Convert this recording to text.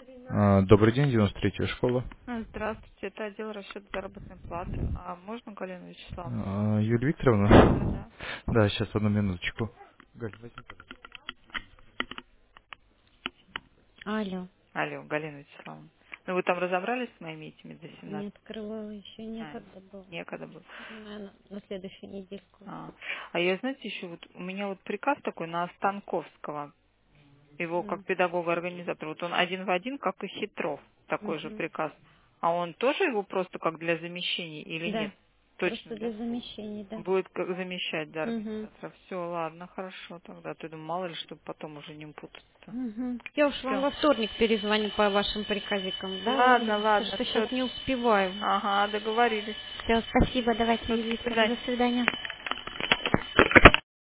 Добрый день, 93-я школа. Здравствуйте, это отдел расчета заработной платы. А можно Галину Вячеславовну? Юлия Да, Викторовна? да. Да, сейчас, одну минуточку. Галь, возьми. Алло, Алло, Галина Вячеславовна. Ну вы там разобрались с моими этими до не 17? открывала еще, А, некогда было. некогда было. Наверное, на следующей недельку. А я, знаете, еще вот у меня вот приказ такой на Станковского, его как педагога-организатора. Вот он один в один, как и Хитров, такой же Мгм. приказ. А он тоже его просто как для замещения или Да, нет? Точно, просто да? для замещений, да. Будет как замещать, да, Угу. организатора. Все, ладно, хорошо тогда. Ты думаю, мало ли, чтобы потом уже не путаться. Угу. Я уж вам Все. во вторник перезвоню по вашим приказикам, да, Ладно, Галина? Потому ладно, что все. сейчас не успеваю. Ага, договорились. Все, спасибо, давайте, До Юрий Викторовна, свидания. до свидания.